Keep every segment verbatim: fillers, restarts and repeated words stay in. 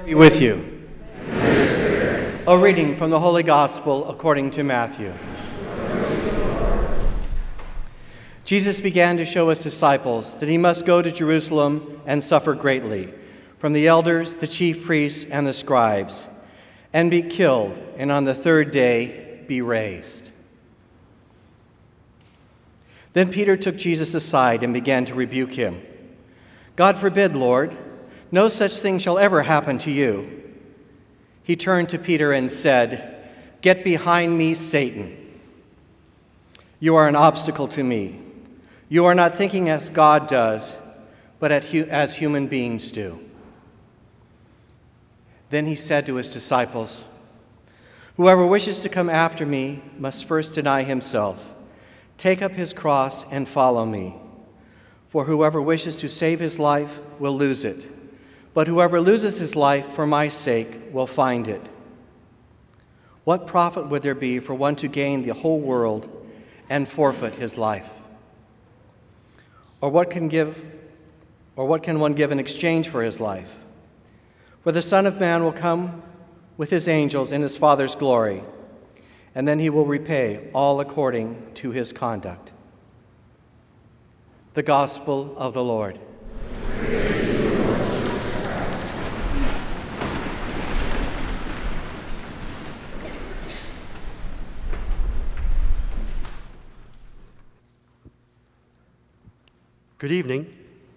Be with you. A reading from the Holy Gospel according to Matthew. Jesus began to show his disciples that he must go to Jerusalem and suffer greatly from the elders, the chief priests, and the scribes, and be killed, and on the third day be raised. Then Peter took Jesus aside and began to rebuke him. God forbid, Lord, no such thing shall ever happen to you. He turned to Peter and said, "Get behind me, Satan. You are an obstacle to me. You are not thinking as God does, but as human beings do." Then he said to his disciples, "Whoever wishes to come after me must first deny himself, take up his cross and follow me. For whoever wishes to save his life will lose it, but whoever loses his life for my sake will find it. What profit would there be for one to gain the whole world and forfeit his life? Or what can give, or what can one give in exchange for his life? For the Son of Man will come with his angels in his Father's glory, and then he will repay all according to his conduct." The Gospel of the Lord. Good evening.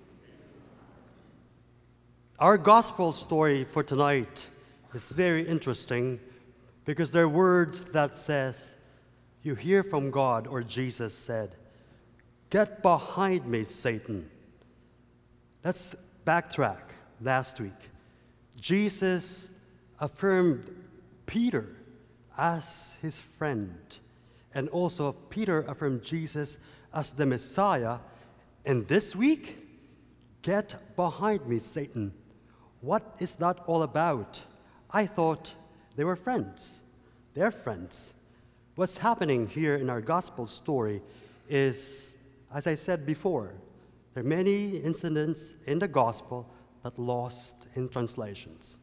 Our gospel story for tonight is very interesting because there are words that says, you hear from God, or Jesus said, "Get behind me, Satan." Let's backtrack last week. Jesus affirmed Peter as his friend, and also Peter affirmed Jesus as the Messiah. And this week, "Get behind me, Satan." What is that all about? I thought they were friends. They're friends. What's happening here in our gospel story is, as I said before, there are many incidents in the gospel that lost in translations.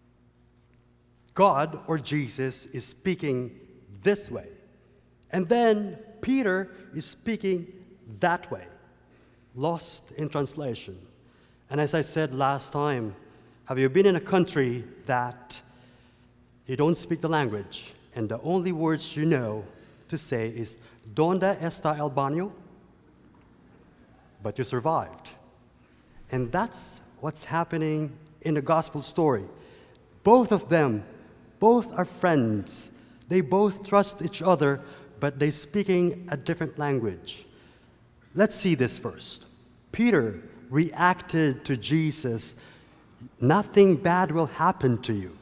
God, or Jesus, is speaking this way, and then Peter is speaking that way, lost in translation. And as I said last time, have you been in a country that you don't speak the language, and the only words you know to say is, "Donde está el baño?" But you survived. And that's what's happening in the gospel story. Both of them, both are friends. They both trust each other, but they're speaking a different language. Let's see this first. Peter reacted to Jesus, "Nothing bad will happen to you."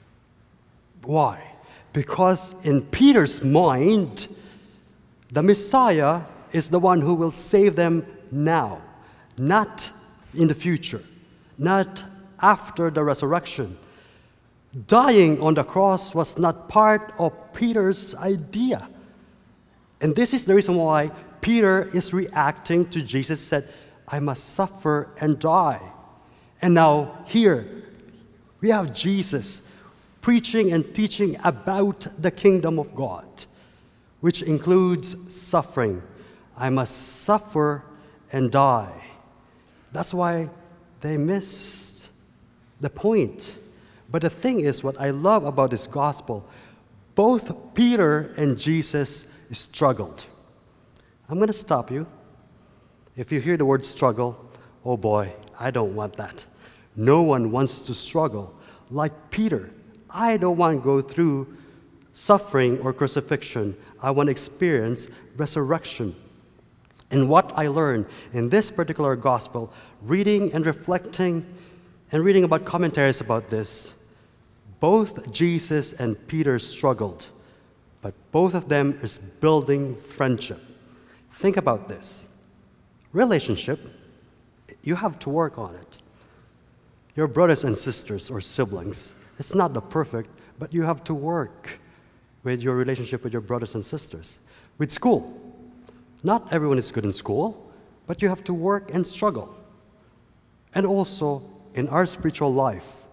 Why? Because in Peter's mind, the Messiah is the one who will save them now, not in the future, not after the resurrection. Dying on the cross was not part of Peter's idea. And this is the reason why Peter is reacting to Jesus said, "I must suffer and die." And now here we have Jesus preaching and teaching about the kingdom of God, which includes suffering. I must suffer and die. That's why they missed the point. But the thing is, what I love about this gospel, both Peter and Jesus struggled. I'm going to stop you. If you hear the word struggle, oh boy, I don't want that. No one wants to struggle. Like Peter, I don't want to go through suffering or crucifixion. I want to experience resurrection. And what I learned in this particular gospel, reading and reflecting and reading about commentaries about this, both Jesus and Peter struggled, but both of them is building friendship. Think about this. Relationship, you have to work on it. Your brothers and sisters or siblings, it's not the perfect, but you have to work with your relationship with your brothers and sisters. With school, not everyone is good in school, but you have to work and struggle. And also in our spiritual life,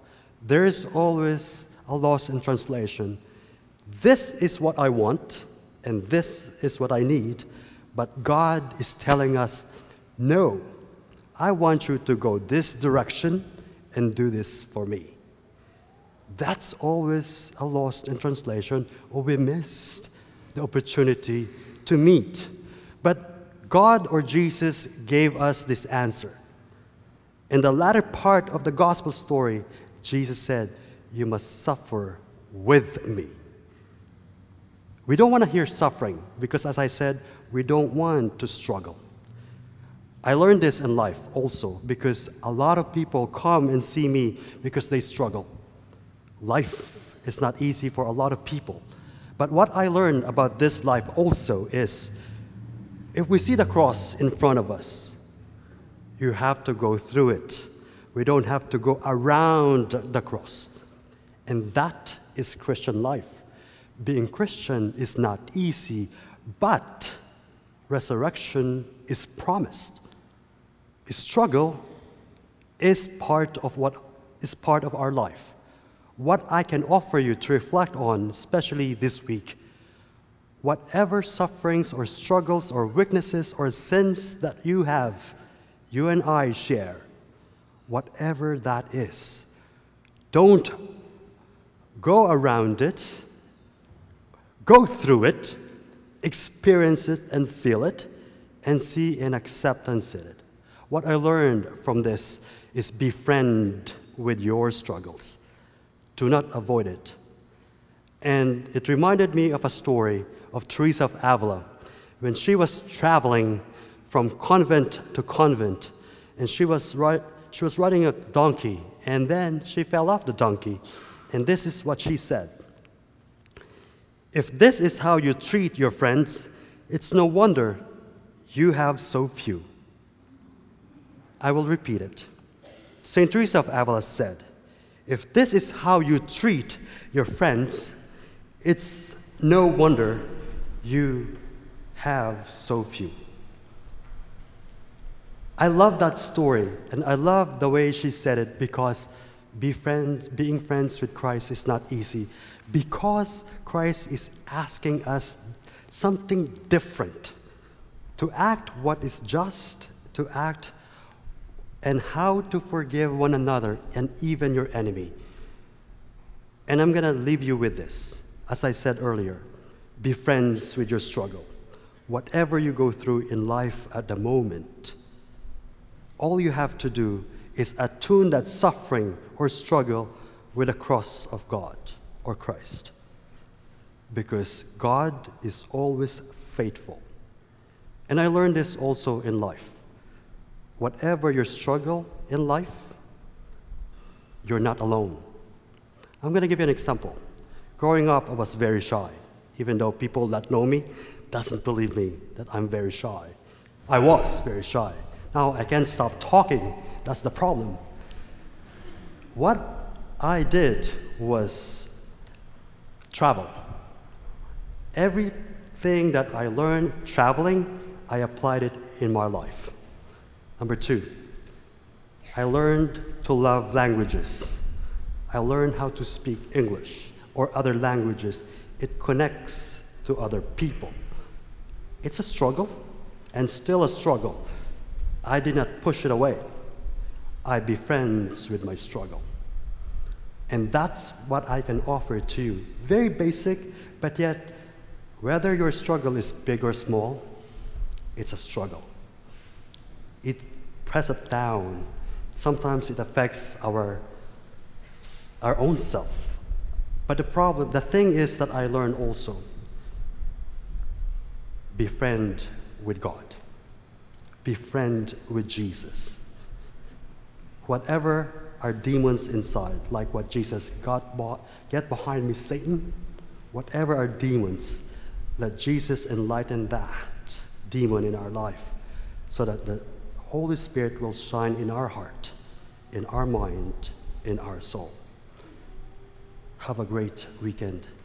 there is always a loss in translation. This is what I want, and this is what I need, but God is telling us, no, I want you to go this direction and do this for me. That's always a loss in translation, or we missed the opportunity to meet. But God or Jesus gave us this answer. In the latter part of the gospel story, Jesus said, you must suffer with me. We don't want to hear suffering because, as I said, we don't want to struggle. I learned this in life also because a lot of people come and see me because they struggle. Life is not easy for a lot of people. But what I learned about this life also is, if we see the cross in front of us, you have to go through it. We don't have to go around the cross. And that is Christian life. Being Christian is not easy, but resurrection is promised. Struggle is part of what is part of our life. What I can offer you to reflect on, especially this week, whatever sufferings or struggles or weaknesses or sins that you have, you and I share, whatever that is, don't go around it, go through it, experience it and feel it, and see an acceptance in it. What I learned from this is befriend with your struggles. Do not avoid it. And it reminded me of a story of Teresa of Avila when she was traveling from convent to convent, and she was, ri- she was riding a donkey, and then she fell off the donkey. And this is what she said. If this is how you treat your friends, it's no wonder you have so few. I will repeat it. Saint Teresa of Avila said, if this is how you treat your friends, it's no wonder you have so few. I love that story, and I love the way she said it, because be friends, being friends with Christ is not easy, because Christ is asking us something different, to act what is just, to act and how to forgive one another and even your enemy. And I'm going to leave you with this. As I said earlier, be friends with your struggle. Whatever you go through in life at the moment, all you have to do is attune that suffering or struggle with the cross of God or Christ. Because God is always faithful. And I learned this also in life. Whatever your struggle in life, you're not alone. I'm going to give you an example. Growing up, I was very shy, even though people that know me doesn't believe me that I'm very shy. I was very shy. Now I can't stop talking. That's the problem. What I did was travel. Everything that I learned traveling, I applied it in my life. Number two, I learned to love languages. I learned how to speak English or other languages. It connects to other people. It's a struggle, and still a struggle. I did not push it away. I be friends with my struggle. And that's what I can offer to you. Very basic, but yet, whether your struggle is big or small, it's a struggle. It presses it down. Sometimes it affects our, our own self. But the problem, the thing is that I learned also, befriend with God. Befriend with Jesus. Whatever are demons inside, like what Jesus got, get behind me, Satan. Whatever are demons, let Jesus enlighten that demon in our life so that the Holy Spirit will shine in our heart, in our mind, in our soul. Have a great weekend.